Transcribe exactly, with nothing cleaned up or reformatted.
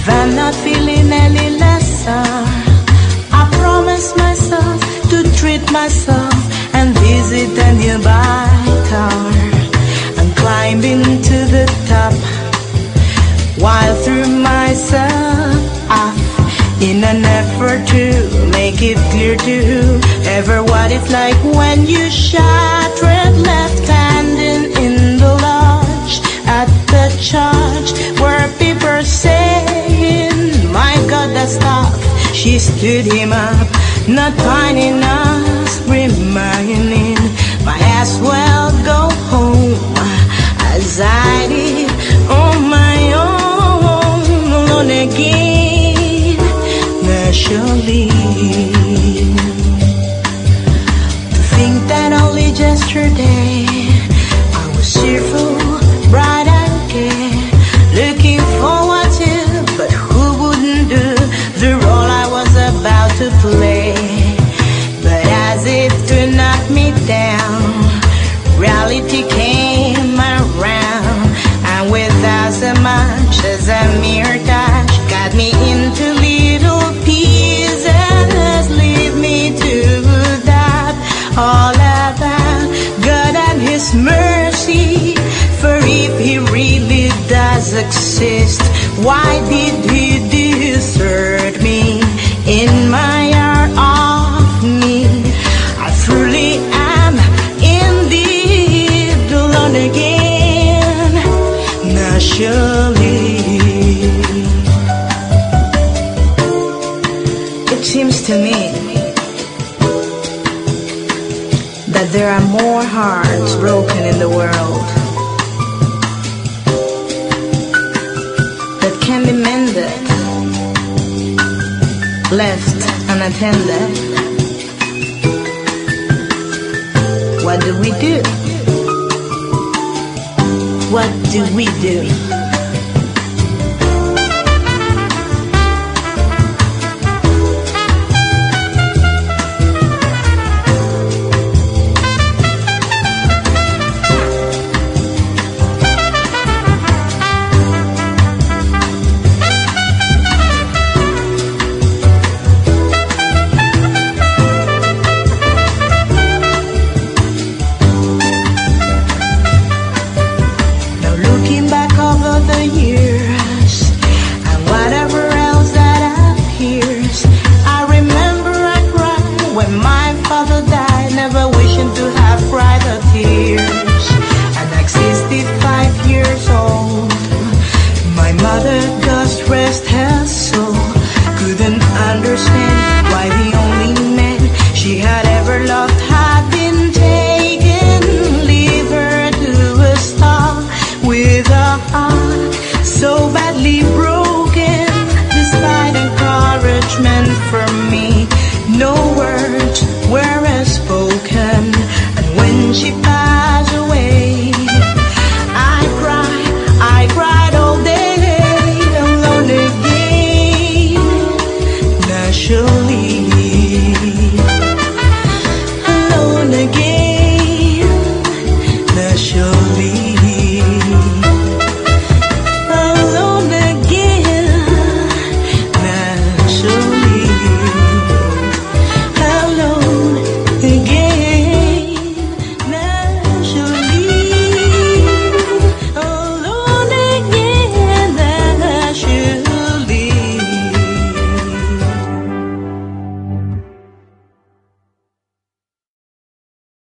I'm not feeling any lesser, I promise myself to treat myself and visit a nearby tower and climb into the top while through myself off in an effort to make it clear to whoever what it's like when you shattered left handing in the lodge at the church where people saying, my God, that's tough. She stood him up, not finding us remaining. Might as well go home as I did on my own, alone again, naturally. To think that only yesterday I was cheerful, bright and gay, looking forward to, but who wouldn't do the role I was about to play? But as if to knock me down, reality came around, and without so much as a mere touch, got me into little pieces, leave me to doubt all about God and His mercy. For if He really does exist, why did He desert me in my hour of need? I truly am indeed alone again, naturally. It seems to me that there are more hearts broken in the world that can be mended, left unattended. What do we do? What do we do?